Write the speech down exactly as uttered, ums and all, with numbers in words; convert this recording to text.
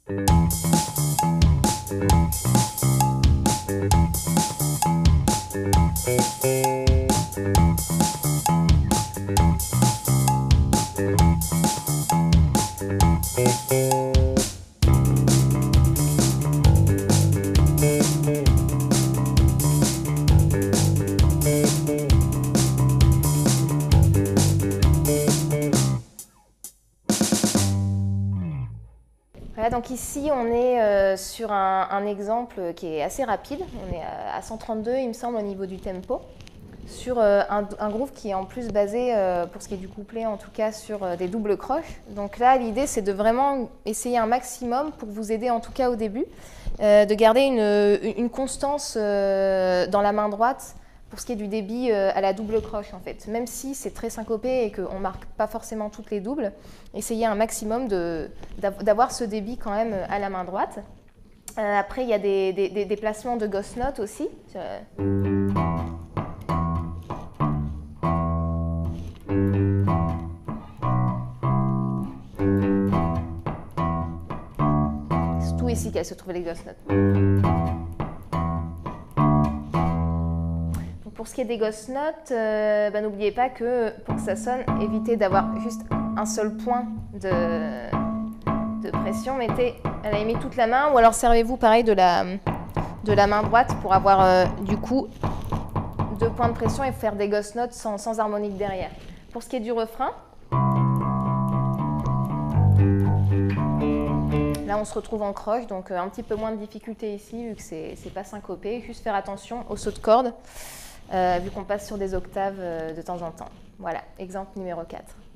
Voilà, donc ici on est euh, sur un, un exemple qui est assez rapide. On est à, à cent trente-deux, il me semble, au niveau du tempo, sur euh, un, un groove qui est en plus basé, euh, pour ce qui est du couplet en tout cas, sur euh, des doubles croches. Donc là, l'idée c'est de vraiment essayer un maximum, pour vous aider en tout cas au début, euh, de garder une, une constance euh, dans la main droite, pour ce qui est du débit euh, à la double croche en fait. Même si c'est très syncopé et qu'on ne marque pas forcément toutes les doubles, essayez un maximum d'avoir ce débit quand même à la main droite. Euh, après, il y a des, des, des placements de ghost notes aussi. Euh... C'est tout ici qu'elles se trouvent les ghost notes. Pour ce qui est des ghost notes, euh, bah, n'oubliez pas que pour que ça sonne, évitez d'avoir juste un seul point de, de pression. Mettez à la limite toute la main, ou alors servez-vous pareil de la, de la main droite pour avoir euh, du coup deux points de pression et faire des ghost notes sans, sans harmonique derrière. Pour ce qui est du refrain, là on se retrouve en croche, donc euh, un petit peu moins de difficulté ici vu que c'est pas syncopé. Juste faire attention au saut de corde. Euh, vu qu'on passe sur des octaves euh, de temps en temps. Voilà, exemple numéro quatre.